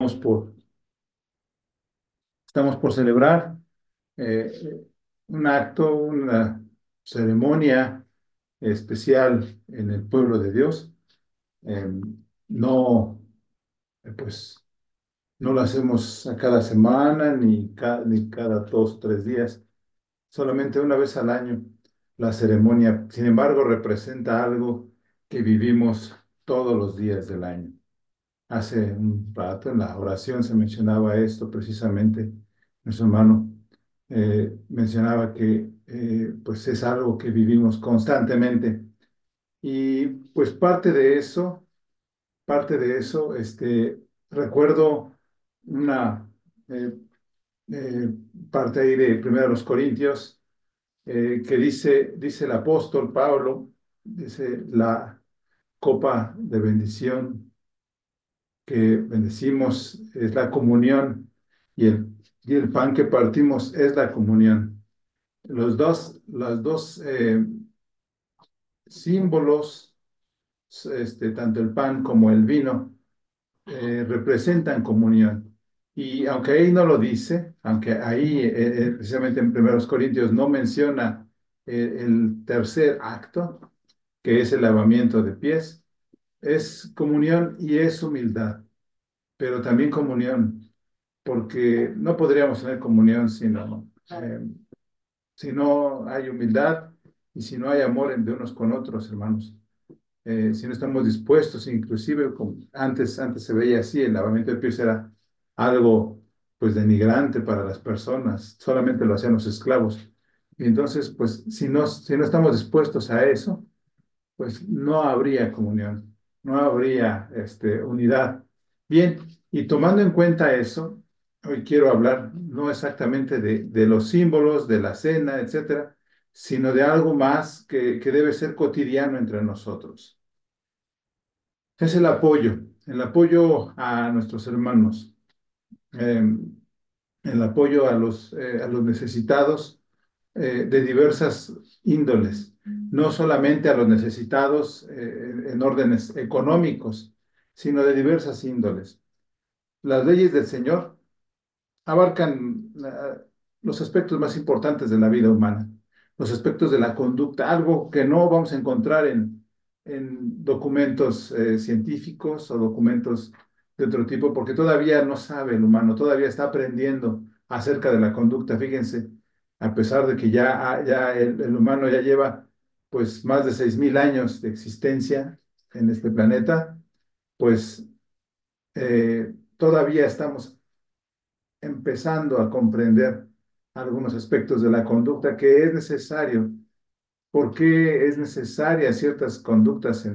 por, estamos por celebrar un acto, una ceremonia especial en el pueblo de Dios. Eh, no, pues, no lo hacemos a cada semana ni cada 2 o 3 días, solamente una vez al año la ceremonia. Sin embargo, representa algo que vivimos todos los días del año. Hace un rato en la oración se mencionaba esto precisamente. Nuestro hermano mencionaba que pues es algo que vivimos constantemente. Y pues recuerdo una eh, eh, parte ahí de Primero los Corintios, que dice el apóstol Pablo, dice la copa de bendición que bendecimos es la comunión, y el pan que partimos es la comunión. Los dos símbolos, tanto el pan como el vino, representan comunión. Y aunque ahí no lo dice, aunque ahí precisamente en 1 Corintios no menciona el tercer acto, que es el lavamiento de pies, es comunión y es humildad, pero también comunión, porque no podríamos tener comunión si no hay humildad y si no hay amor de unos con otros, hermanos. Si no estamos dispuestos, inclusive como antes se veía así, el lavamiento de pies era algo pues denigrante para las personas, solamente lo hacían los esclavos. Y entonces, pues si no estamos dispuestos a eso, pues no habría comunión, no habría unidad. Bien, y tomando en cuenta eso, hoy quiero hablar no exactamente de los símbolos, de la cena, etcétera, sino de algo más que debe ser cotidiano entre nosotros. Es el apoyo a nuestros hermanos, eh, el apoyo a los necesitados de diversas índoles, no solamente a los necesitados en órdenes económicos, sino de diversas índoles. Las leyes del Señor abarcan los aspectos más importantes de la vida humana, los aspectos de la conducta, algo que no vamos a encontrar en documentos científicos o documentos de otro tipo, porque todavía no sabe el humano, todavía está aprendiendo acerca de la conducta. Fíjense, a pesar de que ya el humano ya lleva pues más de 6.000 años de existencia en este planeta, pues todavía estamos empezando a comprender algunos aspectos de la conducta que es necesario. ¿Por qué es necesaria ciertas conductas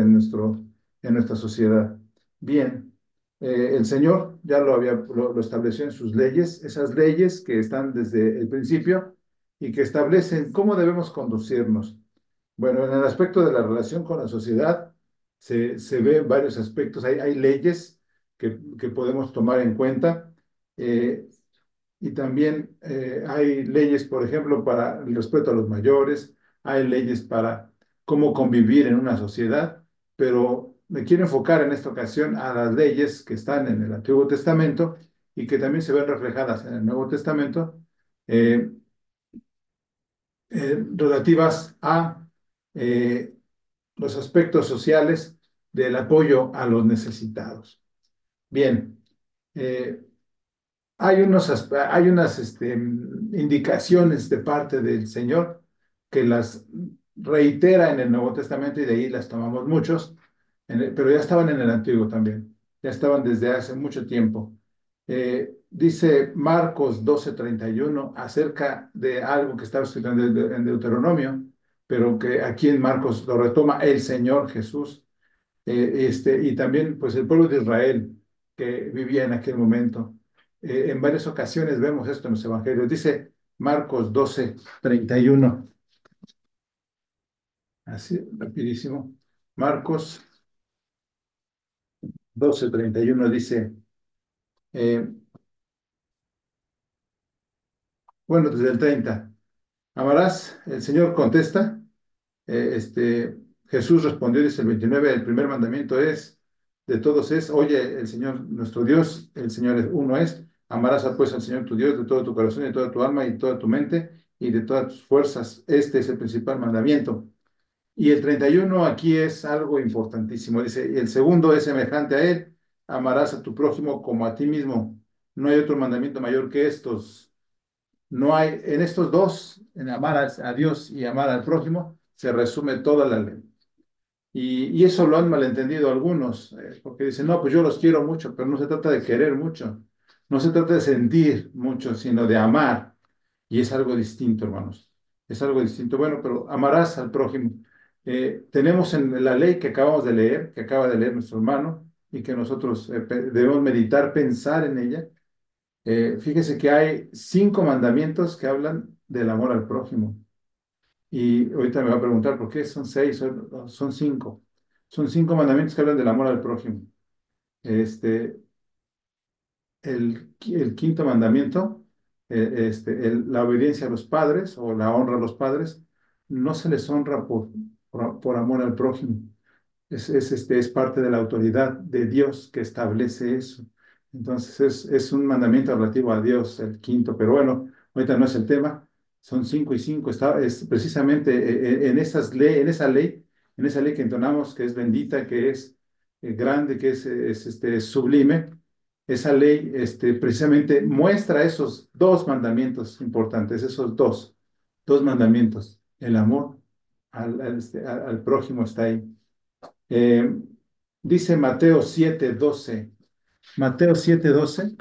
en nuestra sociedad? Bien, el Señor ya lo estableció en sus leyes, esas leyes que están desde el principio y que establecen cómo debemos conducirnos. Bueno, en el aspecto de la relación con la sociedad se ven varios aspectos. Hay leyes que podemos tomar en cuenta. eh, y también hay leyes, por ejemplo, para el respeto a los mayores, hay leyes para cómo convivir en una sociedad, pero me quiero enfocar en esta ocasión a las leyes que están en el Antiguo Testamento y que también se ven reflejadas en el Nuevo Testamento, eh, relativas a eh, los aspectos sociales del apoyo a los necesitados. Bien, eh, hay unas indicaciones de parte del Señor que las reitera en el Nuevo Testamento y de ahí las tomamos muchos, pero ya estaban en el Antiguo también, ya estaban desde hace mucho tiempo. Dice Marcos 12:31 acerca de algo que estaba escrito en Deuteronomio, pero que aquí en Marcos lo retoma el Señor Jesús, y también pues el pueblo de Israel que vivía en aquel momento. En varias ocasiones vemos esto en los evangelios. Dice Marcos 12:31, así rapidísimo. Marcos 12:31 dice, eh, bueno, desde el 30, amarás, el Señor contesta, Jesús respondió, dice el 29, el primer mandamiento es de todos es, oye, el Señor nuestro Dios, el Señor uno es, amarás pues al Señor tu Dios de todo tu corazón y de toda tu alma y de toda tu mente y de todas tus fuerzas. Este es el principal mandamiento. Y el 31 aquí es algo importantísimo. Dice, el segundo es semejante a él, amarás a tu prójimo como a ti mismo. No hay otro mandamiento mayor que estos. No hay, en estos dos, en amar a Dios y amar al prójimo, se resume toda la ley. Y eso lo han malentendido algunos, porque dicen, no, pues yo los quiero mucho, pero no se trata de querer mucho, no se trata de sentir mucho, sino de amar. Y es algo distinto, hermanos. Es algo distinto. Bueno, pero amarás al prójimo. Tenemos en la ley que acabamos de leer, que acaba de leer nuestro hermano, y que nosotros debemos meditar, pensar en ella. Fíjese que hay 5 mandamientos que hablan del amor al prójimo. Y ahorita me va a preguntar por qué son 6, son 5. Son 5 mandamientos que hablan del amor al prójimo. Este, el quinto mandamiento, la obediencia a los padres o la honra a los padres, no se les honra por amor al prójimo. Es parte de la autoridad de Dios que establece eso. Entonces es un mandamiento relativo a Dios, el quinto, pero bueno, ahorita no es el tema. Son 5 y 5. Es precisamente en esa ley que entonamos, que es bendita, que es grande, que es sublime. Esa ley precisamente muestra esos 2 mandamientos importantes, esos dos mandamientos. El amor al prójimo está ahí. Eh, Dice Mateo 7:12. Mateo 7:12.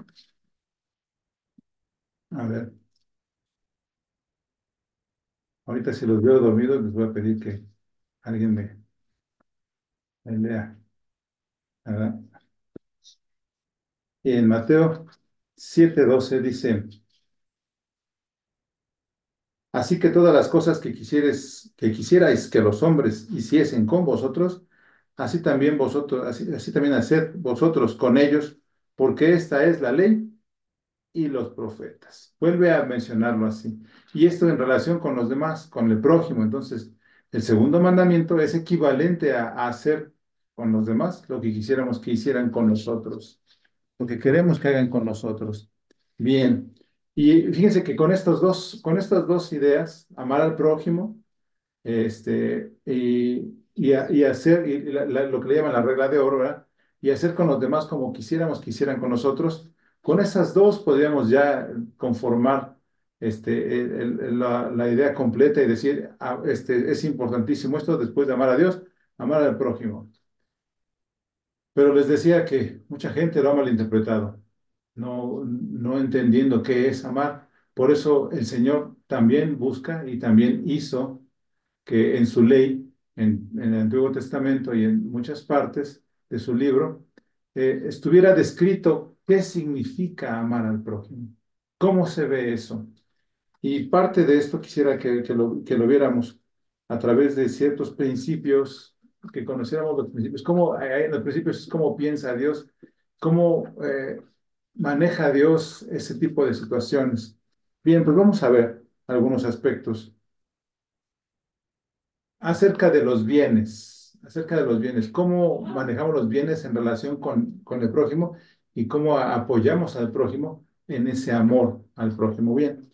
A ver, ahorita si los veo dormidos, les voy a pedir que alguien me lea. ¿Verdad? Y en Mateo 7:12 dice, así que todas las cosas que quisierais que los hombres hiciesen con vosotros, así también haced vosotros con ellos, porque esta es la ley y los profetas. Vuelve a mencionarlo así. Y esto en relación con los demás, con el prójimo. Entonces, el segundo mandamiento es equivalente a hacer con los demás lo que quisiéramos que hicieran con nosotros, lo que queremos que hagan con nosotros. Bien. Y fíjense que con estas dos ideas, amar al prójimo, y hacer lo que le llaman la regla de oro, ¿verdad? Y hacer con los demás como quisiéramos que hicieran con nosotros. Con esas dos podríamos ya conformar la idea completa y decir, es importantísimo esto después de amar a Dios, amar al prójimo. Pero les decía que mucha gente lo ha malinterpretado, no entendiendo qué es amar. Por eso el Señor también busca y también hizo que en su ley, en el Antiguo Testamento y en muchas partes de su libro, estuviera descrito qué significa amar al prójimo, cómo se ve eso. Y parte de esto quisiera que lo viéramos a través de ciertos principios, que conociéramos los principios, en los principios cómo piensa Dios, cómo maneja Dios ese tipo de situaciones. Bien, pues vamos a ver algunos aspectos acerca de los bienes, cómo manejamos los bienes en relación con el prójimo y cómo apoyamos al prójimo en ese amor al prójimo. Bien,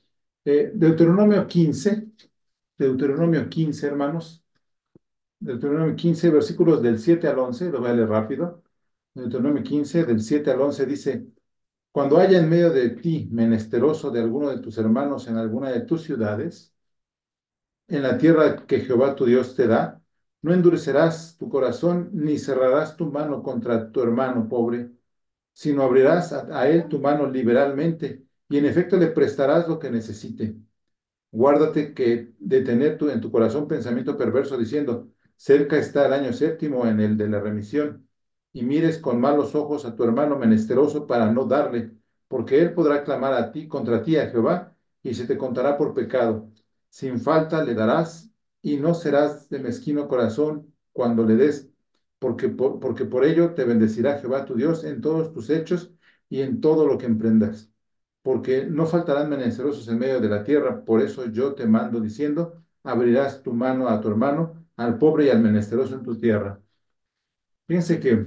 Deuteronomio 15, hermanos, Deuteronomio 15, versículos del 7 al 11, lo voy a leer rápido. Deuteronomio 15, del 7 al 11 dice, cuando haya en medio de ti menesteroso de alguno de tus hermanos en alguna de tus ciudades, en la tierra que Jehová tu Dios te da, no endurecerás tu corazón ni cerrarás tu mano contra tu hermano pobre, sino abrirás a él tu mano liberalmente y en efecto le prestarás lo que necesite. Guárdate de tener en tu corazón pensamiento perverso diciendo, cerca está el año séptimo en el de la remisión, y mires con malos ojos a tu hermano menesteroso para no darle, porque él podrá clamar a ti contra ti a Jehová, y se te contará por pecado. Sin falta le darás, y no serás de mezquino corazón cuando le des, porque por ello te bendecirá Jehová tu Dios en todos tus hechos y en todo lo que emprendas porque no faltarán menesterosos en medio de la tierra. Por eso yo te mando diciendo, abrirás tu mano a tu hermano, al pobre y al menesteroso en tu tierra. Fíjense que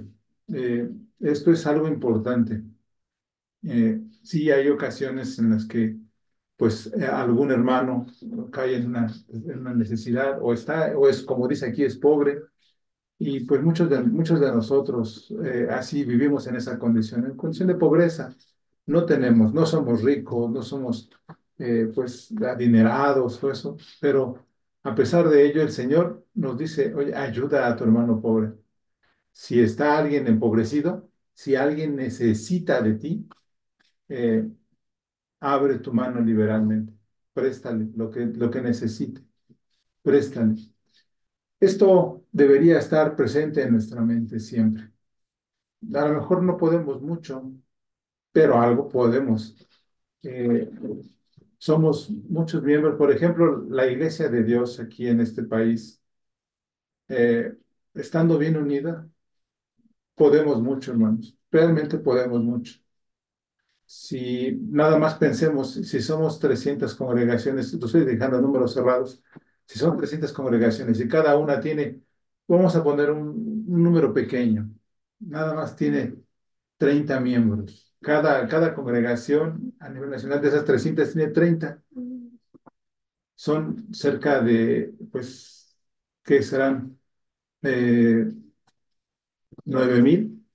Eh, Esto es algo importante. Sí hay ocasiones en las que pues algún hermano cae en una necesidad o está, o es como dice aquí, es pobre. Y pues muchos de nosotros así vivimos en condición de pobreza. No tenemos, no somos ricos, no somos pues adinerados o eso, pero a pesar de ello el Señor nos dice, oye, ayuda a tu hermano pobre. Si está alguien empobrecido, si alguien necesita de ti, eh, abre tu mano liberalmente, préstale lo que necesite, préstale. Esto debería estar presente en nuestra mente siempre. A lo mejor no podemos mucho, pero algo podemos. Eh, Somos muchos miembros, por ejemplo, la Iglesia de Dios aquí en este país, eh, estando bien unida, podemos mucho, hermanos. Realmente podemos mucho. Si nada más pensemos, si somos 300 congregaciones, lo estoy dejando números cerrados, si son 300 congregaciones y cada una tiene, vamos a poner un número pequeño, nada más tiene 30 miembros. Cada congregación a nivel nacional de esas 300 tiene 30. Son cerca de, pues, ¿qué serán? Eh, 9,000,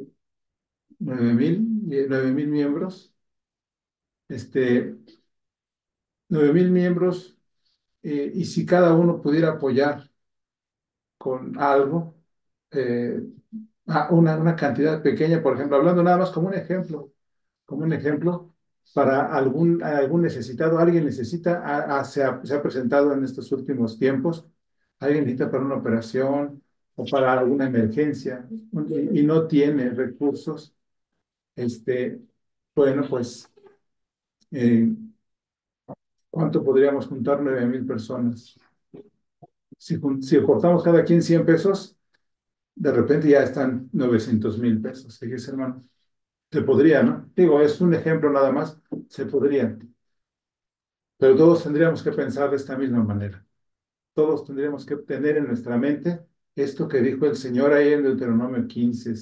9,000 miembros. Este, 9,000 miembros, y si cada uno pudiera apoyar con algo, eh, una cantidad pequeña, por ejemplo, hablando nada más como un ejemplo, para algún necesitado, alguien necesita, se ha presentado en estos últimos tiempos, alguien necesita para una operación o para alguna emergencia y no tiene recursos, este, bueno, pues, eh, ¿cuánto podríamos juntar? 9,000 personas. Si aportamos cada quien 100 pesos, de repente ya están 900,000 pesos. Fíjese, hermano. Se podría, ¿no? Digo, es un ejemplo nada más. Se podría. Pero todos tendríamos que pensar de esta misma manera. Todos tendríamos que tener en nuestra mente esto que dijo el Señor ahí en Deuteronomio 15,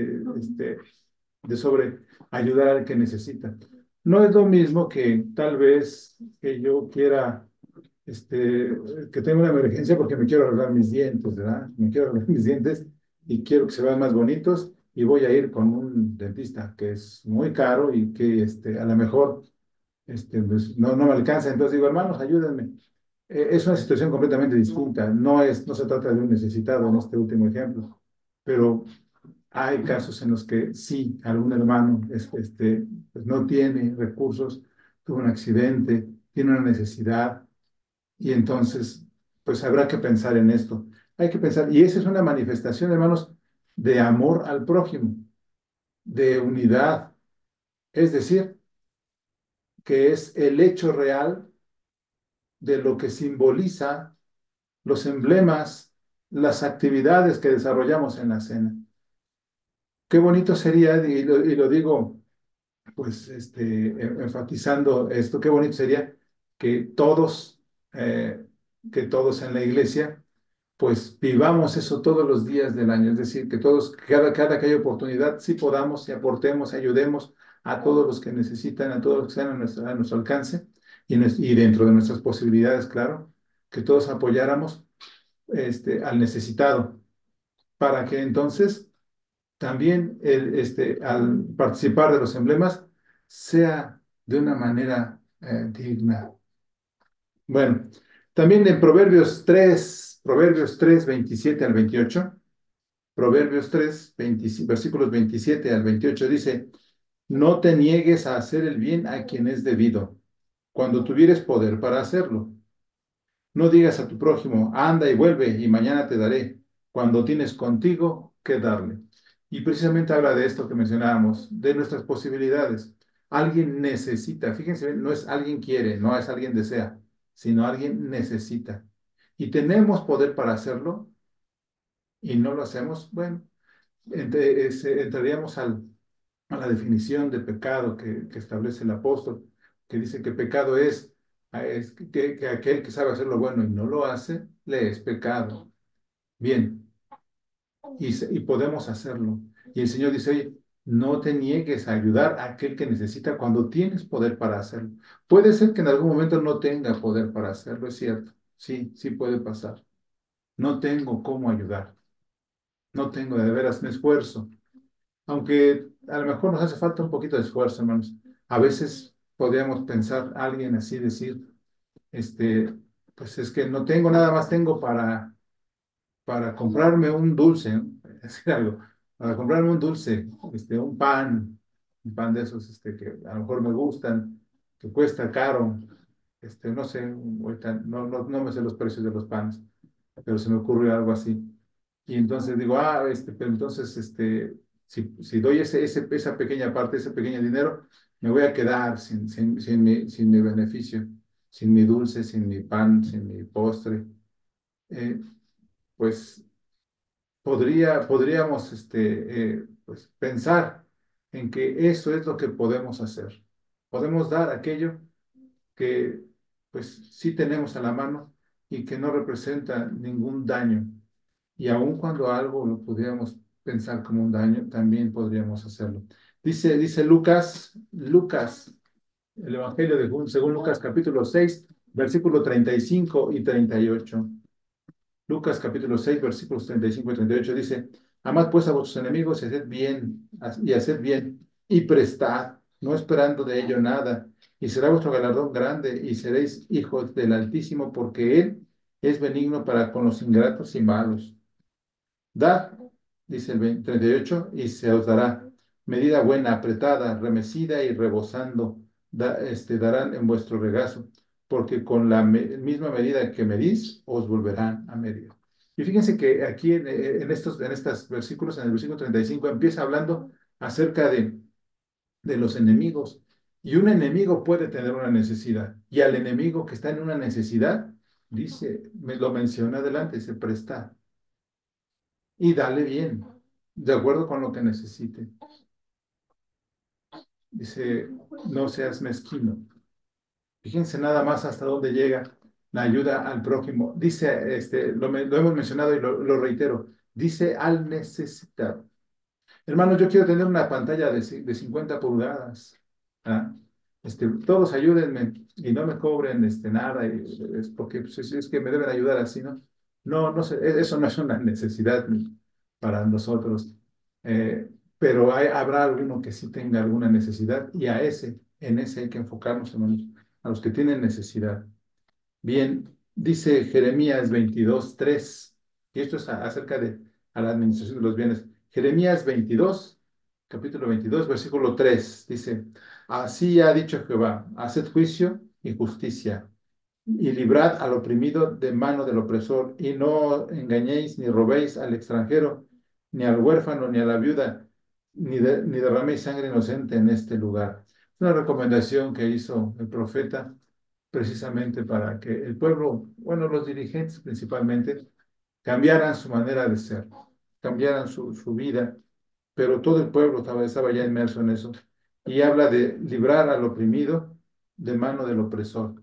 de sobre ayudar al que necesita. No es lo mismo que tal vez que yo quiera, que tenga una emergencia porque me quiero arreglar mis dientes, ¿verdad? Me quiero arreglar mis dientes y quiero que se vean más bonitos y voy a ir con un dentista que es muy caro y que a lo mejor pues, no me alcanza. Entonces digo, hermanos, ayúdenme. Es una situación completamente distinta. No se trata de un necesitado en este último ejemplo, pero hay casos en los que sí, algún hermano pues no tiene recursos, tuvo un accidente, tiene una necesidad y entonces pues habrá que pensar en esto. Hay que pensar, y esa es una manifestación, hermanos, de amor al prójimo, de unidad, es decir, que es el hecho real de lo que simboliza los emblemas, las actividades que desarrollamos en la cena. Qué bonito sería, y lo digo pues enfatizando esto, qué bonito sería que todos, eh, que todos en la iglesia, pues vivamos eso todos los días del año, es decir, que todos, cada que haya oportunidad, sí podamos y aportemos, ayudemos a todos los que necesitan, a todos los que están a nuestro alcance y dentro de nuestras posibilidades, claro, que todos apoyáramos al necesitado, para que entonces también al participar de los emblemas sea de una manera digna. Bueno, también en Proverbios 3 27 al 28, Proverbios 3 versículos 27 al 28 dice, no te niegues a hacer el bien a quien es debido, cuando tuvieres poder para hacerlo. No digas a tu prójimo, anda y vuelve y mañana te daré, cuando tienes contigo que darle. Y precisamente habla de esto que mencionábamos, de nuestras posibilidades. Alguien necesita, fíjense, no es alguien quiere, no es alguien desea, sino alguien necesita. Y tenemos poder para hacerlo y no lo hacemos, bueno, entraríamos a la definición de pecado que establece el apóstol, que dice que pecado es que aquel que sabe hacer lo bueno y no lo hace, le es pecado. Bien, y podemos hacerlo. Y el Señor dice, oye, no te niegues a ayudar a aquel que necesita cuando tienes poder para hacerlo. Puede ser que en algún momento no tenga poder para hacerlo, es cierto. Sí, sí puede pasar. No tengo cómo ayudar. No tengo de veras, me esfuerzo. Aunque a lo mejor nos hace falta un poquito de esfuerzo, hermanos. A veces podríamos pensar a alguien así, decir, este, pues es que no tengo nada más, tengo para comprarme un dulce, ¿no? Decir algo, para comprarme un dulce, un pan de esos, que a lo mejor me gustan, que cuesta caro, no sé, ahorita no me sé los precios de los panes, pero se me ocurre algo así. Y entonces digo, pero entonces, si doy esa pequeña parte, ese pequeño dinero, me voy a quedar sin mi beneficio, sin mi dulce, sin mi pan, sin mi postre. Eh, pues podríamos pues, pensar en que eso es lo que podemos hacer. Podemos dar aquello que pues sí tenemos a la mano y que no representa ningún daño. Y aun cuando algo lo pudiéramos pensar como un daño, también podríamos hacerlo. Dice Lucas, el Evangelio según Lucas capítulo 6 versículo 35 y 38. Lucas capítulo 6 versículos 35 y 38 dice, amad pues a vuestros enemigos y haced bien, y prestad, no esperando de ello nada, y será vuestro galardón grande, y seréis hijos del Altísimo, porque Él es benigno para con los ingratos y malos. Dad, dice el 38, y se os dará medida buena, apretada, remecida y rebosando, darán en vuestro regazo, porque con la misma medida que medís, os volverán a medir. Y fíjense que aquí en estos versículos, en el versículo 35, empieza hablando acerca de los enemigos. Y un enemigo puede tener una necesidad. Y al enemigo que está en una necesidad, dice, me lo menciona adelante, se presta y dale bien, de acuerdo con lo que necesite. Dice, no seas mezquino. Fíjense nada más hasta dónde llega la ayuda al prójimo. Dice, lo hemos mencionado y lo reitero, dice al necesitado. Hermano, yo quiero tener una pantalla de 50 pulgadas. ¿Ah? Todos ayúdenme y no me cobren nada, es porque pues, es que me deben ayudar así, ¿no? No, no sé, eso no es una necesidad para nosotros. Pero habrá alguno que sí tenga alguna necesidad y en ese hay que enfocarnos, hermanos, a los que tienen necesidad. Bien, dice Jeremías 22:3 y esto es acerca de a la administración de los bienes. Jeremías 22, capítulo 22, versículo 3 dice, así ha dicho Jehová, haced juicio y justicia, y librad al oprimido de mano del opresor, y no engañéis ni robéis al extranjero, ni al huérfano, ni a la viuda, ni derraméis sangre inocente en este lugar. Es una recomendación que hizo el profeta precisamente para que el pueblo, bueno, los dirigentes principalmente, cambiaran su manera de ser, cambiaran su vida, pero todo el pueblo estaba ya inmerso en eso. Y habla de librar al oprimido de mano del opresor.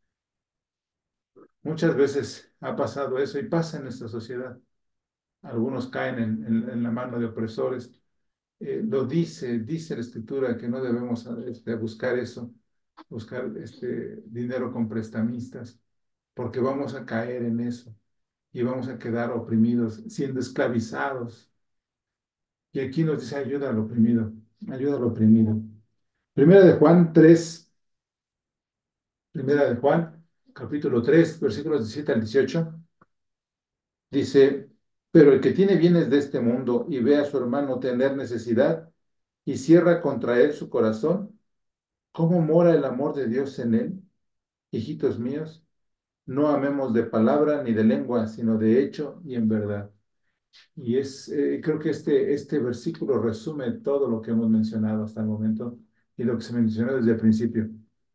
Muchas veces ha pasado eso y pasa en nuestra sociedad. Algunos caen en la mano de opresores. Dice la Escritura que no debemos buscar eso, buscar dinero con prestamistas, porque vamos a caer en eso y vamos a quedar oprimidos, siendo esclavizados. Y aquí nos dice ayuda al oprimido. Primera de Juan 3, Primera de Juan, capítulo 3 versículos 17 al 18 dice, pero el que tiene bienes de este mundo y ve a su hermano tener necesidad y cierra contra él su corazón, ¿cómo mora el amor de Dios en él? Hijitos míos, no amemos de palabra ni de lengua, sino de hecho y en verdad. Y creo que este versículo resume todo lo que hemos mencionado hasta el momento y lo que se mencionó desde el principio.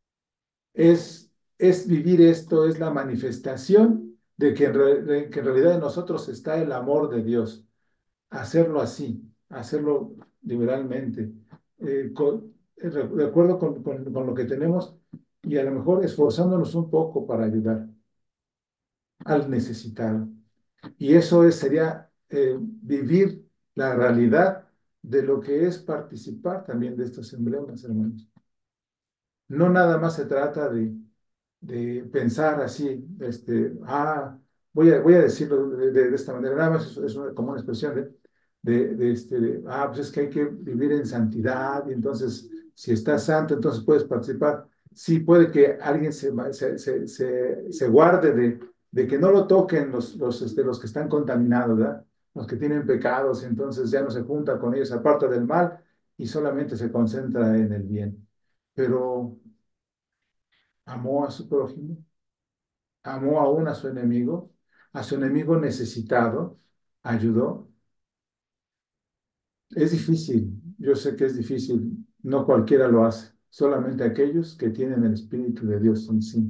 Es vivir esto, es la manifestación de que en realidad en nosotros está el amor de Dios. Hacerlo así, hacerlo liberalmente, de acuerdo con lo que tenemos y a lo mejor esforzándonos un poco para ayudar al necesitado. Y eso sería vivir la realidad de lo que es participar también de estos emblemas, hermanos. No nada más se trata de pensar así, voy a decirlo de esta manera, nada más es como una expresión pues es que hay que vivir en santidad, y entonces, si estás santo, entonces puedes participar. Sí, puede que alguien se guarde de que no lo toquen los que están contaminados, ¿verdad? Los que tienen pecados, y entonces ya no se junta con ellos, aparta del mal y solamente se concentra en el bien. Pero amó a su prójimo, amó aún a su enemigo necesitado, ayudó. Es difícil, yo sé que es difícil, no cualquiera lo hace, solamente aquellos que tienen el Espíritu de Dios en sí.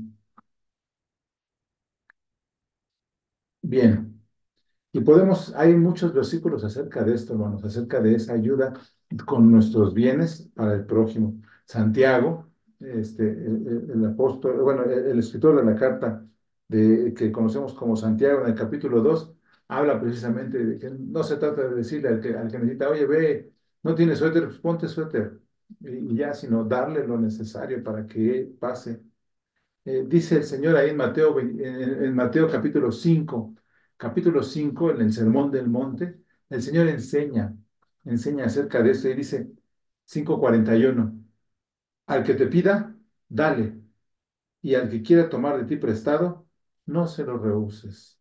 Bien. Y hay muchos versículos acerca de esto, hermanos, acerca de esa ayuda con nuestros bienes para el prójimo. Santiago, el apóstol, bueno, el escritor de la carta que conocemos como Santiago en el capítulo 2 habla precisamente de que no se trata de decirle al que necesita, oye, ve, no tienes suéter, pues ponte suéter, y ya, sino darle lo necesario para que pase. Dice el Señor ahí en Mateo capítulo 5 en el Sermón del Monte, el Señor enseña acerca de esto y dice 5:41, al que te pida, dale, y al que quiera tomar de ti prestado, no se lo rehuses.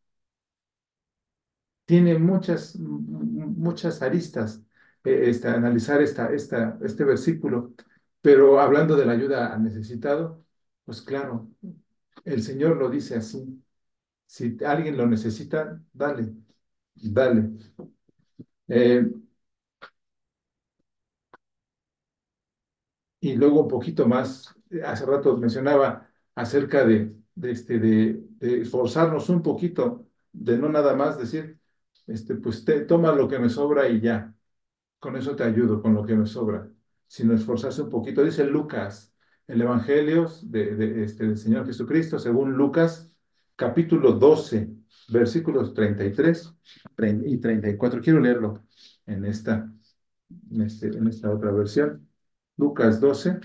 Tiene muchas aristas analizar este versículo, pero hablando de la ayuda al necesitado, pues claro, el Señor lo dice así. Si alguien lo necesita, dale, dale. Eh, y luego un poquito más, hace rato mencionaba acerca de esforzarnos un poquito, de no nada más decir, pues toma lo que me sobra y ya, con eso te ayudo, con lo que me sobra, sino esforzarse un poquito. Dice Lucas, el Evangelio del Señor Jesucristo, según Lucas, capítulo 12 versículos 33 y 34. Quiero leerlo en esta otra versión. Lucas 12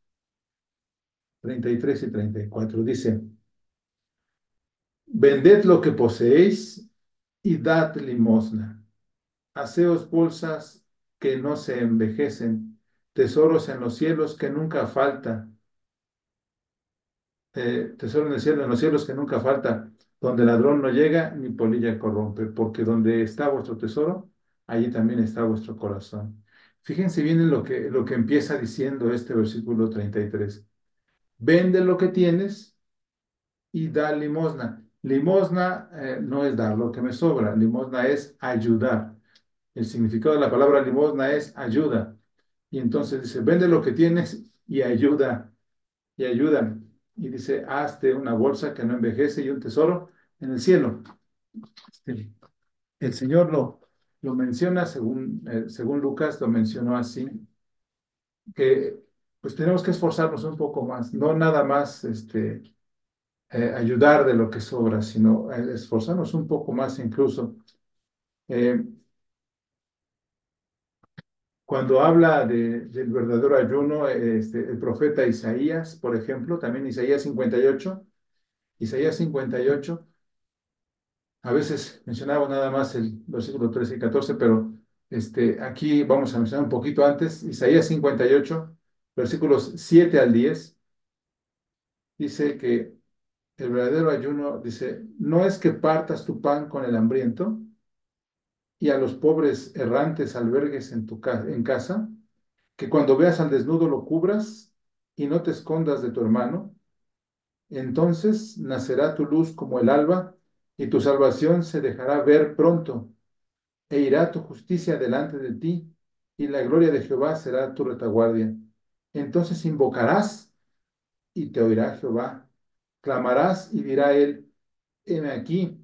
33 y 34. Dice, vended lo que poseéis y dad limosna. Haceos bolsas que no se envejecen, tesoros en los cielos que nunca falta, tesoro en el cielo, en los cielos que nunca falta, donde ladrón no llega ni polilla corrompe, porque donde está vuestro tesoro, allí también está vuestro corazón. Fíjense bien en lo que empieza diciendo este versículo 33. Vende lo que tienes y da limosna. Limosna no es dar lo que me sobra, limosna es ayudar. El significado de la palabra limosna es ayuda. Y entonces dice, vende lo que tienes y ayuda, y ayuda. Y dice, hazte una bolsa que no envejece y un tesoro en el cielo. Este, El Señor lo menciona, según Lucas, lo mencionó así, que pues tenemos que esforzarnos un poco más, no nada más ayudar de lo que sobra, sino esforzarnos un poco más incluso. Eh, Cuando habla del verdadero ayuno, el profeta Isaías, por ejemplo, también Isaías 58, a veces mencionaba nada más el versículo 13 y 14, pero aquí vamos a mencionar un poquito antes, Isaías 58, versículos 7 al 10, dice que el verdadero ayuno, dice, no es que partas tu pan con el hambriento y a los pobres errantes albergues en casa, que cuando veas al desnudo lo cubras y no te escondas de tu hermano, entonces nacerá tu luz como el alba y tu salvación se dejará ver pronto, e irá tu justicia delante de ti y la gloria de Jehová será tu retaguardia. Entonces invocarás y te oirá Jehová, clamarás y dirá él, heme aquí.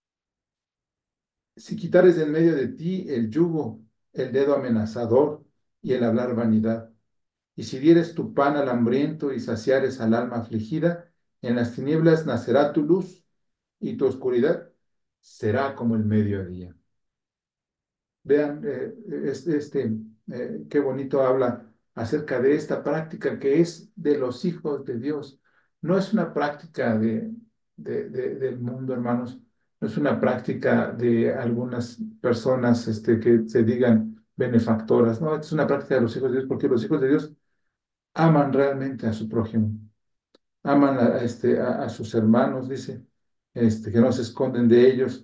Si quitares de en medio de ti el yugo, el dedo amenazador y el hablar vanidad, y si dieres tu pan al hambriento y saciares al alma afligida, en las tinieblas nacerá tu luz y tu oscuridad será como el mediodía. Vean, qué bonito habla acerca de esta práctica que es de los hijos de Dios. No es una práctica del mundo, hermanos. No es una práctica de algunas personas que se digan benefactoras. No, es una práctica de los hijos de Dios porque los hijos de Dios aman realmente a su prójimo. Aman a sus hermanos, dice, que no se esconden de ellos.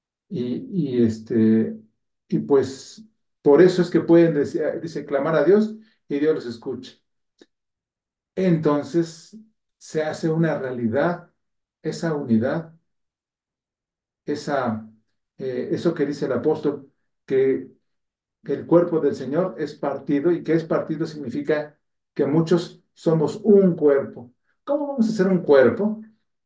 Y pues por eso es que pueden decir, dice, clamar a Dios y Dios los escucha. Entonces se hace una realidad esa unidad, esa, eso que dice el apóstol, que el cuerpo del Señor es partido y que es partido significa que muchos somos un cuerpo. ¿Cómo vamos a ser un cuerpo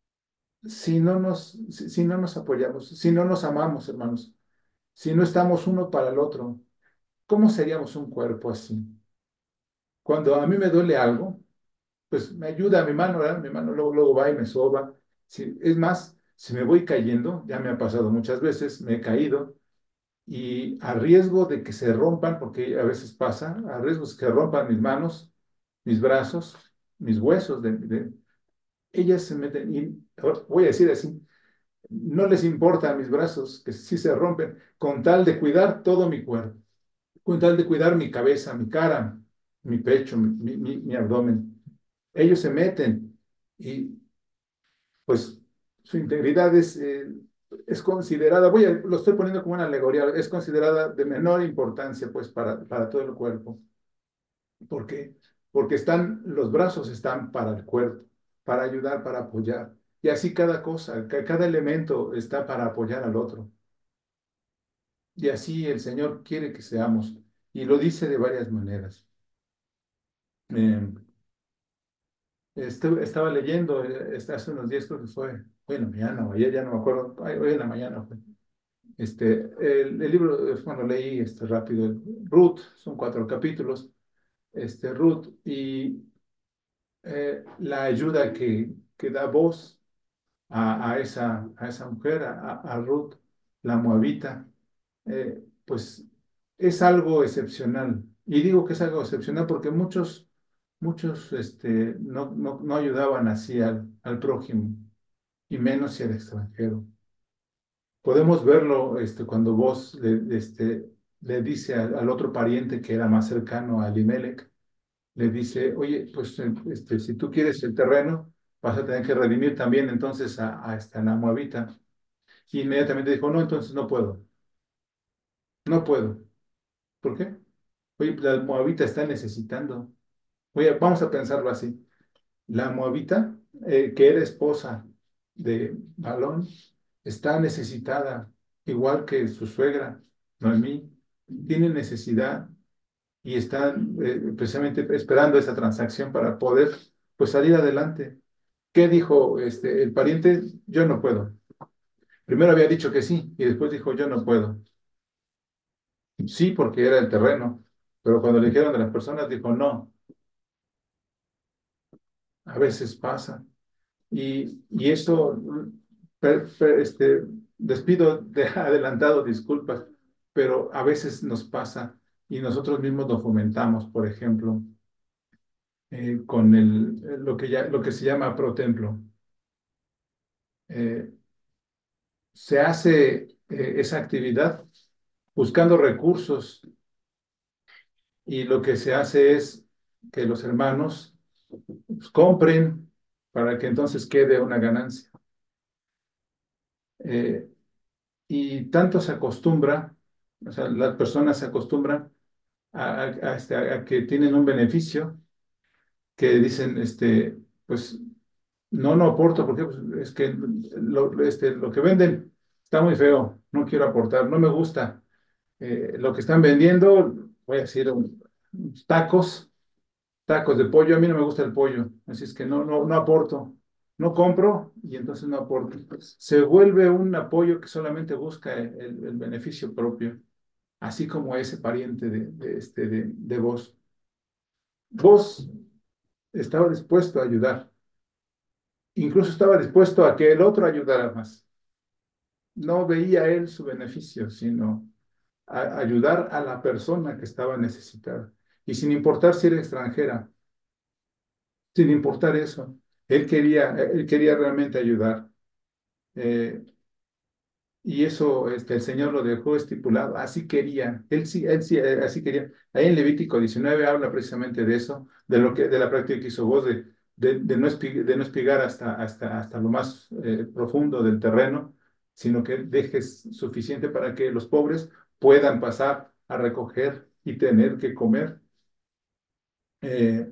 si no nos apoyamos, si no nos amamos, hermanos, si no estamos uno para el otro? ¿Cómo seríamos un cuerpo así? Cuando a mí me duele algo, pues me ayuda mi mano, ¿verdad? Mi mano luego va y me soba. Es más, si me voy cayendo, ya me ha pasado muchas veces, me he caído y a riesgo de que se rompan, porque a veces pasa, a riesgo de que rompan mis manos, mis brazos, mis huesos, ellas se meten, y voy a decir así, no les importa a mis brazos que sí se rompen, con tal de cuidar todo mi cuerpo, con tal de cuidar mi cabeza, mi cara, mi pecho, mi abdomen. Ellos se meten y pues su integridad es considerada, lo estoy poniendo como una alegoría, es considerada de menor importancia pues para todo el cuerpo. ¿Por qué? Porque los brazos están para el cuerpo, para ayudar, para apoyar. Y así cada cosa, cada elemento está para apoyar al otro. Y así el Señor quiere que seamos. Y lo dice de varias maneras. Eh, estaba leyendo hace unos días, creo que fue en la mañana o ayer, ya no me acuerdo, hoy en la mañana fue. El libro, bueno, leí rápido, Ruth, son 4 capítulos, Ruth, y la ayuda que da voz a esa mujer, a Ruth, la moabita, pues es algo excepcional. Y digo que es algo excepcional porque muchos no ayudaban así al prójimo, y menos si era extranjero. Podemos verlo cuando vos le dice al otro pariente que era más cercano a Elimelech, le dice, oye, pues si tú quieres el terreno, vas a tener que redimir también entonces a esta la moabita. Y inmediatamente dijo, no, entonces no puedo, no puedo. ¿Por qué? Oye, la moabita está necesitando. Oye, vamos a pensarlo así. La moabita, que era esposa de Malón, está necesitada, igual que su suegra, Noemí, tiene necesidad y están precisamente esperando esa transacción para poder pues salir adelante. ¿Qué dijo el pariente? Yo no puedo. Primero había dicho que sí y después dijo yo no puedo. Sí, porque era el terreno, pero cuando le dijeron de las personas dijo no. A veces pasa. Y esto, despido de adelantado disculpas, pero a veces nos pasa y nosotros mismos lo fomentamos, por ejemplo, con lo que se llama protemplo. Eh, Se hace esa actividad buscando recursos y lo que se hace es que los hermanos pues, compren para que entonces quede una ganancia. Eh, y tanto se acostumbra, o sea, las personas se acostumbran a que tienen un beneficio, que dicen, pues no aporto porque pues, es que lo que venden está muy feo, no quiero aportar, no me gusta. Lo que están vendiendo, voy a decir, tacos de pollo, a mí no me gusta el pollo, así es que no aporto, no compro y entonces no aporto. Se vuelve un apoyo que solamente busca el beneficio propio, así como ese pariente de vos. Vos estaba dispuesto a ayudar, incluso estaba dispuesto a que el otro ayudara más. No veía él su beneficio, sino ayudar a la persona que estaba necesitada. Y sin importar si era extranjera, sin importar eso, él quería realmente ayudar. Eh, y eso el Señor lo dejó estipulado. Así quería, él sí, así quería. Ahí en Levítico 19 habla precisamente de eso, de la práctica que hizo vos, de no espigar hasta lo más profundo del terreno, sino que dejes suficiente para que los pobres puedan pasar a recoger y tener que comer. Eh,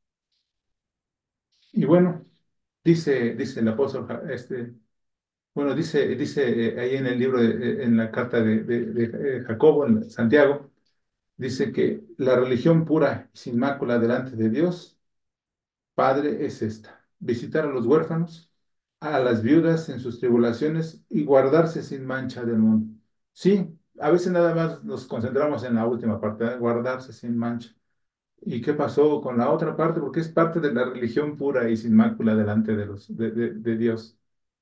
y bueno, dice el apóstol, bueno, dice ahí en el libro, en la carta de Jacobo, en Santiago, dice que la religión pura y sin mácula delante de Dios, Padre, es esta: visitar a los huérfanos, a las viudas en sus tribulaciones y guardarse sin mancha del mundo. Sí, a veces nada más nos concentramos en la última parte, ¿eh? Guardarse sin mancha. ¿Y qué pasó con la otra parte? Porque es parte de la religión pura y sin mácula delante de Dios.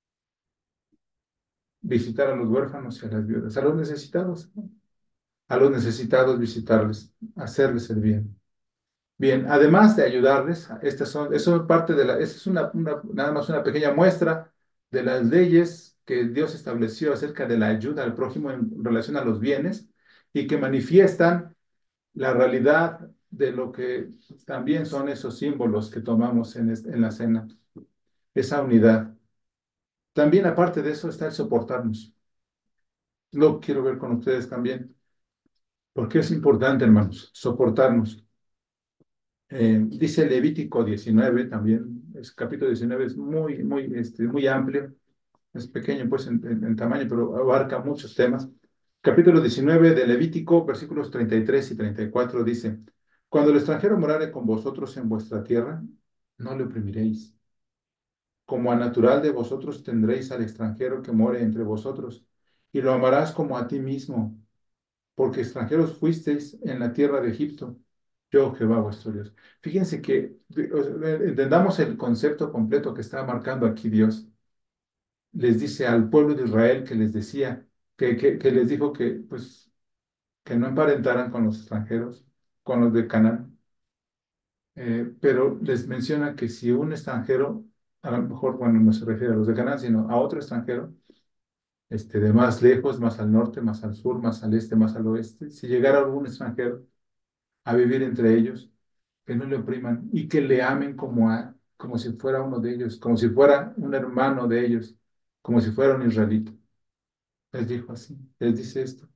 Visitar a los huérfanos y a las viudas, a los necesitados, ¿no? A los necesitados visitarles, hacerles el bien. Bien, además de ayudarles, eso es parte de esta es nada más una pequeña muestra de las leyes que Dios estableció acerca de la ayuda al prójimo en relación a los bienes y que manifiestan la realidad de lo que también son esos símbolos que tomamos en la cena, esa unidad. También aparte de eso está el soportarnos. Lo quiero ver con ustedes también, porque es importante, hermanos, soportarnos. Dice Levítico 19 también, capítulo 19 es muy amplio, es pequeño pues en tamaño, pero abarca muchos temas. Capítulo 19 de Levítico, versículos 33 y 34 dice: Cuando el extranjero morare con vosotros en vuestra tierra, no le oprimiréis. Como a natural de vosotros tendréis al extranjero que more entre vosotros, y lo amarás como a ti mismo, porque extranjeros fuisteis en la tierra de Egipto, yo Jehová vuestro Dios. Fíjense que o sea, entendamos el concepto completo que está marcando aquí Dios. Les dice al pueblo de Israel que les decía, que les dijo pues, que no emparentaran con los extranjeros, con los de Canaán, pero les menciona que si un extranjero, a lo mejor, bueno, no se refiere a los de Canaán, sino a otro extranjero, de más lejos, más al norte, más al sur, más al este, más al oeste, si llegara algún extranjero a vivir entre ellos, que no le opriman y que le amen como si fuera uno de ellos, como si fuera un hermano de ellos, como si fuera un israelita. Les dijo así, les dice esto.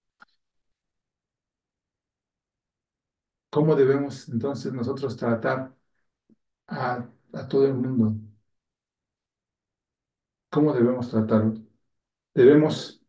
¿Cómo debemos entonces nosotros tratar a todo el mundo? ¿Cómo debemos tratarlos? Debemos,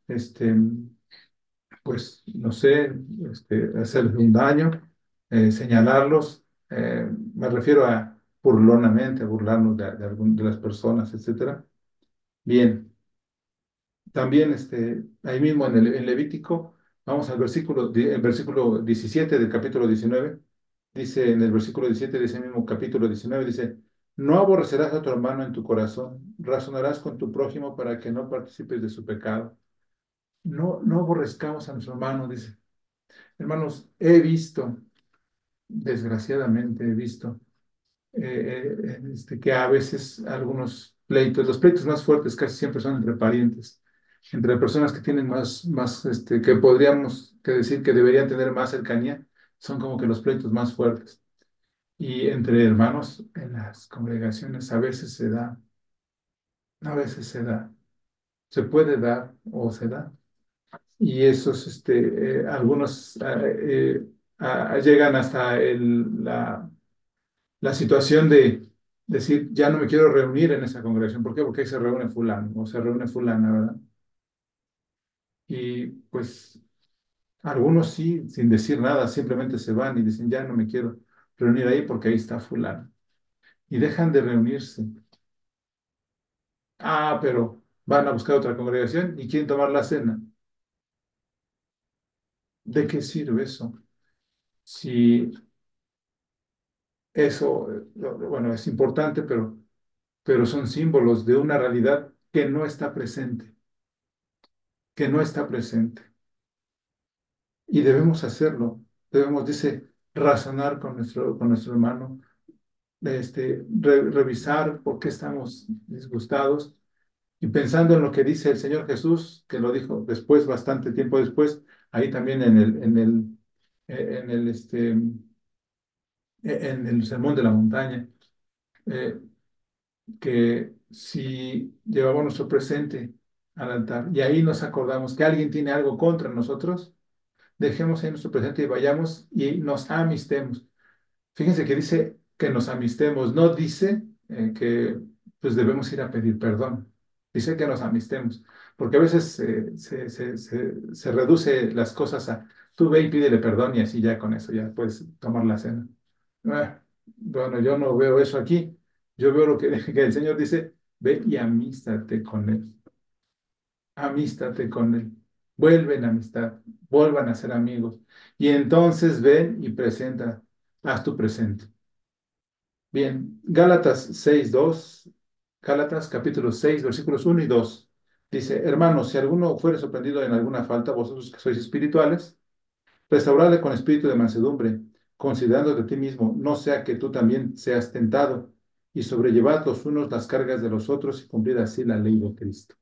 pues, no sé, hacerles un daño, señalarlos, me refiero a burlonamente, a burlarnos de las personas, etcétera. Bien, también ahí mismo en Levítico, vamos al el versículo 17 del capítulo 19, dice en el versículo 17 de ese mismo capítulo 19, dice: No aborrecerás a tu hermano en tu corazón, razonarás con tu prójimo para que no participes de su pecado. No aborrezcamos a nuestro hermano, dice. Hermanos, he visto, desgraciadamente he visto, que a veces algunos pleitos, los pleitos más fuertes casi siempre son entre parientes, entre personas que tienen que podríamos que decir que deberían tener más cercanía, son como que los pleitos más fuertes. Y entre hermanos en las congregaciones a veces se da, se puede dar o se da. Y esos, algunos llegan hasta la situación de decir: ya no me quiero reunir en esa congregación. ¿Por qué? Porque ahí se reúne fulano o se reúne fulana, ¿verdad? Y pues algunos sí, sin decir nada, simplemente se van y dicen: ya no me quiero reunir ahí porque ahí está fulano. Y dejan de reunirse. Ah, pero van a buscar otra congregación y quieren tomar la cena. ¿De qué sirve eso? Si eso, bueno, es importante, pero son símbolos de una realidad que no está presente, que no está presente. y debemos hacerlo. Debemos, dice, razonar con nuestro hermano, revisar por qué estamos disgustados y pensando en lo que dice el Señor Jesús, que lo dijo después, bastante tiempo después, ahí también en el, en el Sermón de la Montaña, eh, que si llevamos nuestro presente al altar y ahí nos acordamos que alguien tiene algo contra nosotros, dejemos ahí nuestro presente y vayamos y nos amistemos. Fíjense que dice que nos amistemos, no dice que pues debemos ir a pedir perdón. Dice que nos amistemos, porque a veces se reduce las cosas a tú ve y pídele perdón y así ya con eso ya puedes tomar la cena. Bueno, yo no veo eso aquí. Yo veo lo que, que el Señor dice, ve y amístate con Él, amístate con Él, vuelven a amistad, vuelvan a ser amigos. Y entonces ven y presenta, haz tu presente. Bien, Gálatas 6:2, Gálatas capítulo 6 versículos 1 y 2. Dice, hermanos, si alguno fuere sorprendido en alguna falta, vosotros que sois espirituales, restauradle con espíritu de mansedumbre, considerando de ti mismo, no sea que tú también seas tentado, y sobrellevad los unos las cargas de los otros y cumplid así la ley de Cristo.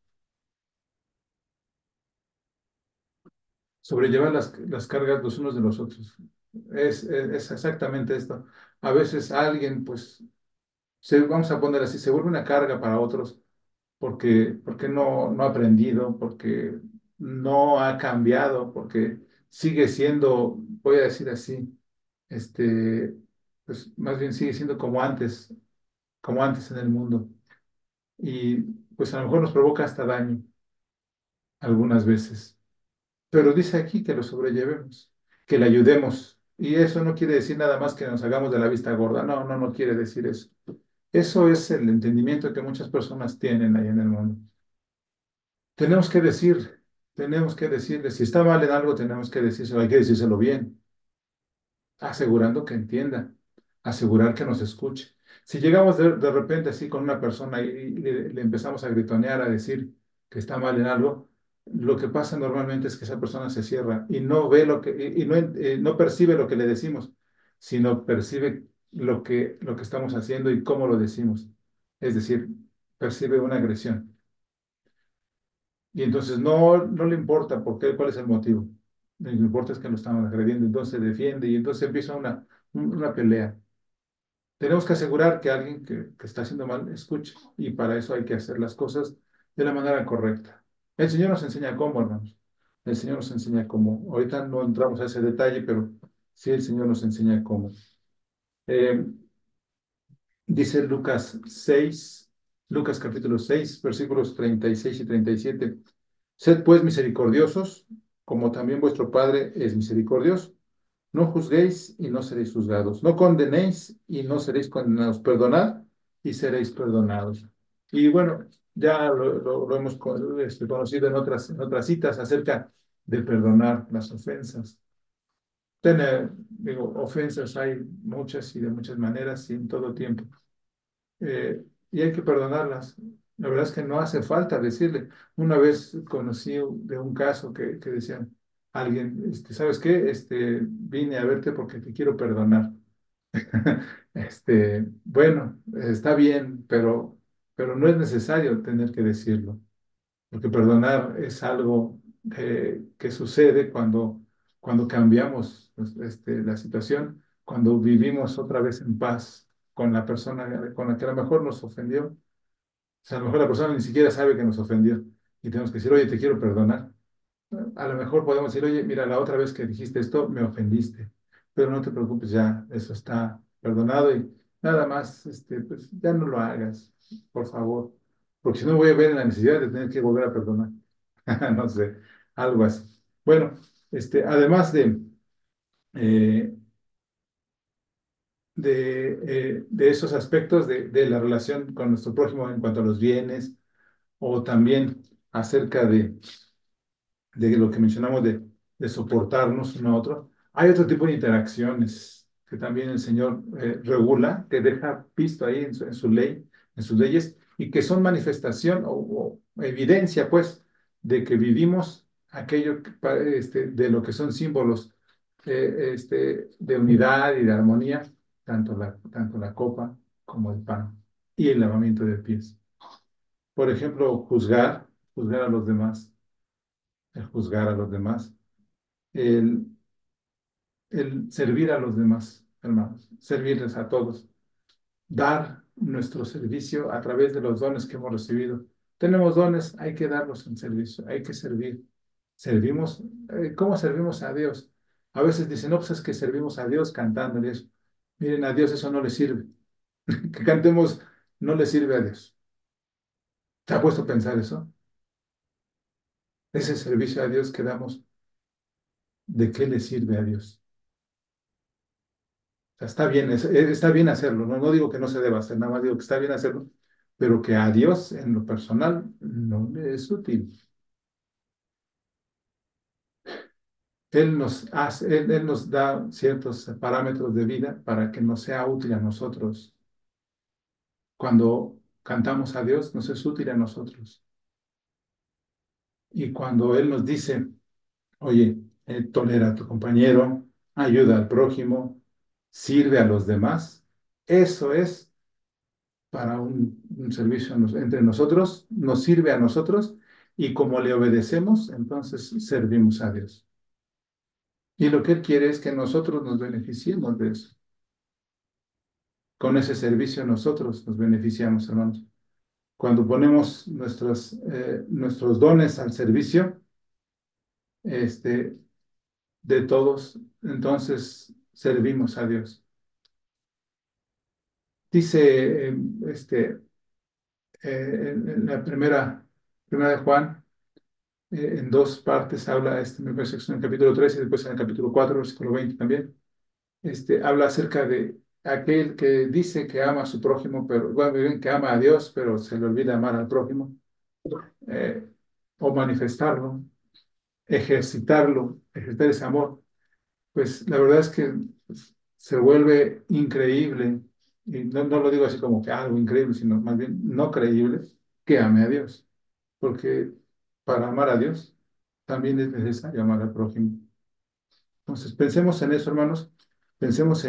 Sobrellevar las cargas los unos de los otros. Es exactamente esto. A veces alguien, pues, vamos a poner así, se vuelve una carga para otros porque no ha aprendido, porque no ha cambiado, porque sigue siendo, voy a decir así, este, pues más bien sigue siendo como antes en el mundo. Y pues a lo mejor nos provoca hasta daño algunas veces. Pero dice aquí que lo sobrellevemos, que le ayudemos. Y eso no quiere decir nada más que nos hagamos de la vista gorda. No, no quiere decir eso. Eso es el entendimiento que muchas personas tienen ahí en el mundo. Tenemos que decir, tenemos que decirle, si está mal en algo, tenemos que decírselo, hay que decírselo bien, asegurando que entienda, asegurar que nos escuche. Si llegamos de repente así con una persona y le empezamos a gritonear, a decir que está mal en algo, lo que pasa normalmente es que esa persona se cierra y no ve lo que, y no, no percibe lo que le decimos, sino percibe lo que estamos haciendo y cómo lo decimos. Es decir, percibe una agresión. Y entonces no le importa por qué, cuál es el motivo. Lo que importa es que lo estamos agrediendo, entonces se defiende y entonces empieza una pelea. Tenemos que asegurar que alguien que está haciendo mal escuche y para eso hay que hacer las cosas de la manera correcta. El Señor nos enseña cómo, hermanos. El Señor nos enseña cómo. Ahorita no entramos a ese detalle, pero sí el Señor nos enseña cómo. Eh, Dice Lucas capítulo 6 versículos 36 y 37. Sed pues misericordiosos, como también vuestro Padre es misericordioso. No juzguéis y no seréis juzgados. No condenéis y no seréis condenados. Perdonad y seréis perdonados. Y bueno, ya lo hemos conocido en otras citas acerca de perdonar las ofensas. Digo, ofensas hay muchas y de muchas maneras y en todo tiempo, y hay que perdonarlas. La verdad es que no hace falta decirle. Una vez conocí de un caso que decían, alguien, ¿sabes qué? Vine a verte porque te quiero perdonar. Bueno, está bien, pero no es necesario tener que decirlo, porque perdonar es algo que sucede cuando cambiamos pues, la situación, cuando vivimos otra vez en paz con la persona con la que a lo mejor nos ofendió. O sea, a lo mejor la persona ni siquiera sabe que nos ofendió y tenemos que decir, oye, te quiero perdonar. A lo mejor podemos decir, oye, mira, la otra vez que dijiste esto me ofendiste, pero no te preocupes, ya, eso está perdonado y nada más, pues ya no lo hagas, por favor, porque si no voy a ver la necesidad de tener que volver a perdonar. No sé, algo así. Bueno, además eh, de esos aspectos de la relación con nuestro prójimo en cuanto a los bienes, o también acerca de lo que mencionamos de soportarnos uno a otro. Hay otro tipo de interacciones que también el Señor regula, que deja visto ahí en su ley, en sus leyes, y que son manifestación o evidencia, pues, de que vivimos aquello de lo que son símbolos de unidad y de armonía, tanto la copa como el pan y el lavamiento de pies. Por ejemplo, juzgar a los demás, el juzgar a los demás, el, el servir a los demás, hermanos, servirles a todos, dar nuestro servicio a través de los dones que hemos recibido. Tenemos dones, hay que darlos en servicio, hay que servir. Servimos, ¿cómo servimos a Dios? A veces dicen, no, pues es que servimos a Dios cantando y eso. Miren, a Dios eso no le sirve. Que cantemos no le sirve a Dios. ¿Te ha puesto a pensar eso? Ese servicio a Dios que damos, ¿de qué le sirve a Dios? O sea, está bien, está bien hacerlo, ¿no? No digo que no se deba hacer, nada más digo que está bien hacerlo, pero que a Dios en lo personal no le es útil. Él nos da ciertos parámetros de vida para que nos sea útil a nosotros. Cuando cantamos a Dios, nos es útil a nosotros. Y cuando Él nos dice, oye, tolera a tu compañero, ayuda al prójimo, sirve a los demás, eso es para un servicio entre nosotros, nos sirve a nosotros y como le obedecemos, entonces servimos a Dios. Y lo que Él quiere es que nosotros nos beneficiemos de eso. Con ese servicio nosotros nos beneficiamos, hermanos. Cuando ponemos nuestros dones al servicio este, de todos, entonces servimos a Dios. Dice en la primera de Juan, en dos partes habla, me parece que es en el capítulo 3 y después en el capítulo 4 versículo 20 también, habla acerca de aquel que dice que ama a su prójimo, pero, bueno, bien, que ama a Dios, pero se le olvida amar al prójimo, eh, o manifestarlo, ejercitar ese amor. Pues la verdad es que pues, se vuelve increíble, y no lo digo así como que algo increíble, sino más bien no creíble, que ame a Dios, porque para amar a Dios también es necesario amar al prójimo. Entonces, pensemos en eso, hermanos, pensemos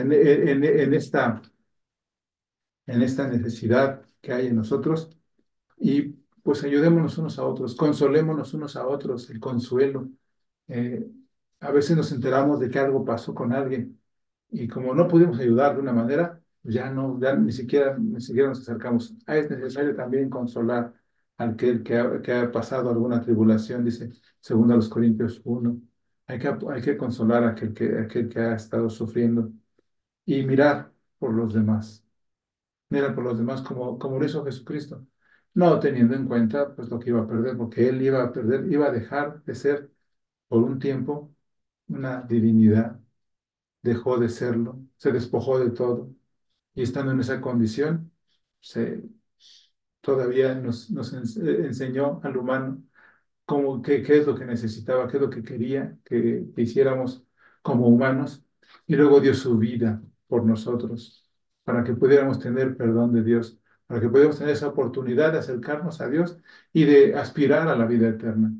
en esta necesidad que hay en nosotros y pues ayudémonos unos a otros, consolémonos unos a otros, el consuelo. Eh, a veces nos enteramos de que algo pasó con alguien y como no pudimos ayudar de una manera, ya ni siquiera nos acercamos. Es necesario también consolar al que ha pasado alguna tribulación, dice segundo a los Corintios 1. Hay que consolar a aquel que ha estado sufriendo y mirar por los demás. Mirar por los demás como lo hizo Jesucristo. No teniendo en cuenta pues lo que iba a perder, porque él iba a perder, iba a dejar de ser por un tiempo una divinidad, dejó de serlo, se despojó de todo y estando en esa condición, se, todavía nos enseñó al humano qué es lo que necesitaba, qué es lo que quería que hiciéramos como humanos y luego dio su vida por nosotros para que pudiéramos tener perdón de Dios, para que pudiéramos tener esa oportunidad de acercarnos a Dios y de aspirar a la vida eterna.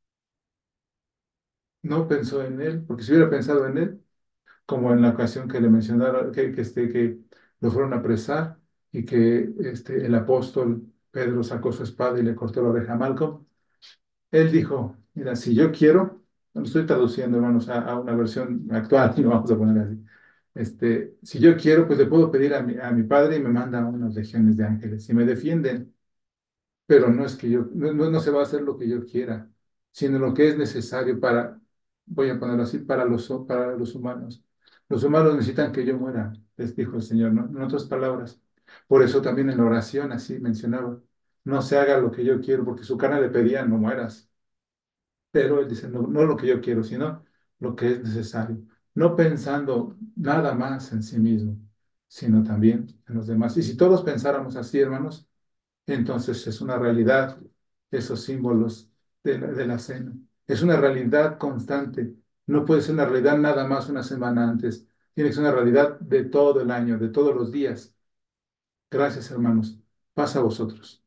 No pensó en Él, porque si hubiera pensado en Él, como en la ocasión que le mencionaron, que lo fueron a apresar y que el apóstol Pedro sacó su espada y le cortó la oreja a Malcolm. Él dijo, mira, si yo quiero, lo estoy traduciendo, hermanos, a una versión actual, y lo vamos a poner así. Si yo quiero, pues le puedo pedir a mi padre y me manda unas legiones de ángeles y me defienden, pero no es que no se va a hacer lo que yo quiera, sino lo que es necesario voy a ponerlo así, para los humanos. Los humanos necesitan que yo muera, les dijo el Señor, ¿no? En otras palabras. Por eso también en la oración así mencionaba, no se haga lo que yo quiero, porque su carne le pedía, no mueras. Pero él dice, no, no lo que yo quiero, sino lo que es necesario. No pensando nada más en sí mismo, sino también en los demás. Y si todos pensáramos así, hermanos, entonces es una realidad esos símbolos de la cena. Es una realidad constante. No puede ser una realidad nada más una semana antes. Tiene que ser una realidad de todo el año, de todos los días. Gracias, hermanos. Pasa a vosotros.